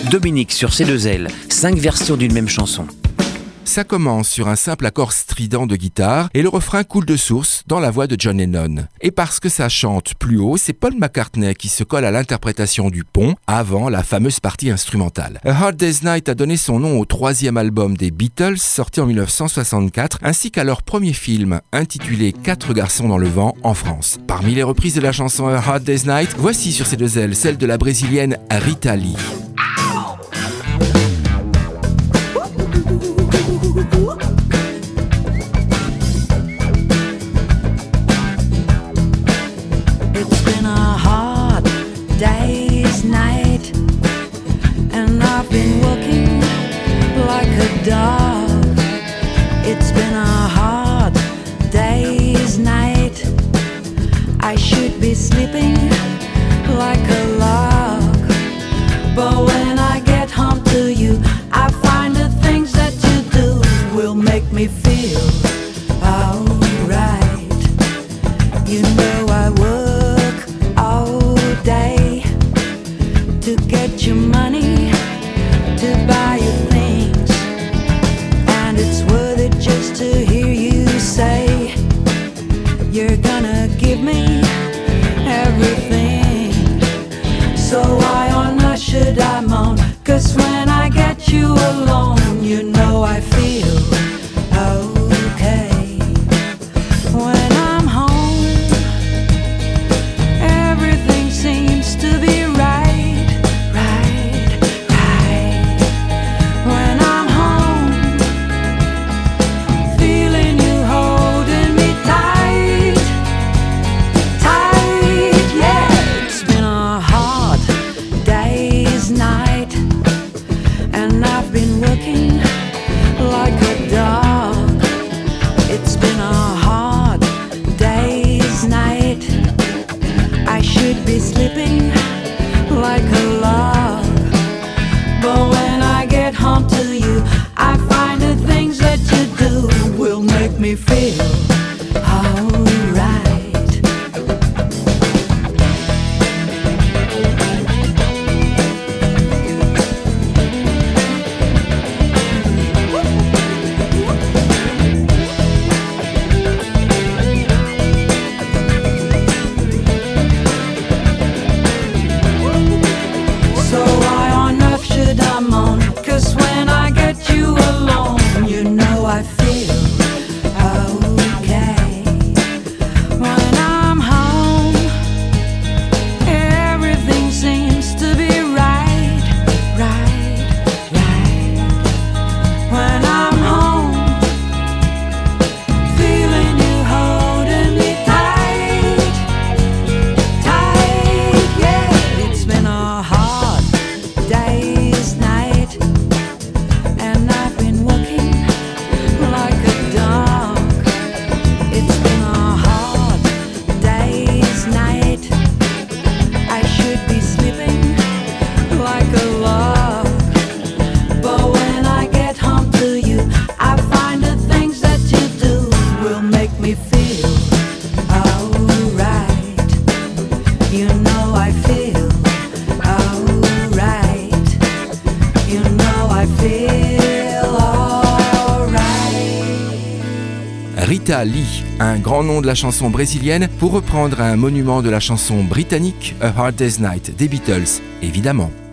Dominique sur C2L, 5 versions d'une même chanson. Ça commence sur un simple accord strident de guitare et le refrain coule de source dans la voix de John Lennon. Et parce que ça chante plus haut, c'est Paul McCartney qui se colle à l'interprétation du pont avant la fameuse partie instrumentale. A Hard Day's Night a donné son nom au 3e album des Beatles, sorti en 1964, ainsi qu'à leur premier film, intitulé 4 garçons dans le vent en France. Parmi les reprises de la chanson A Hard Day's Night, voici sur C2L celle de la brésilienne Rita Lee. Day's night, and I've been working like a dog. It's been a hard day's night. I should be sleeping like a log, but when I get home to you, I find the things that you do will make me feel alright. You know I work all day to get your money, to buy you things, and it's worth it just to hear you say you're gonna give me everything. So why on earth should I moan? 'Cause when I get you alone, you know I feel okay. When I'm home, everything seems to be like a dog. It's been a hard day's night. I should be sleeping like a log, but when I get home to you, I find the things that you do will make me feel alright. Rita Lee, un grand nom de la chanson brésilienne, pour reprendre un monument de la chanson britannique A Hard Day's Night des Beatles, évidemment.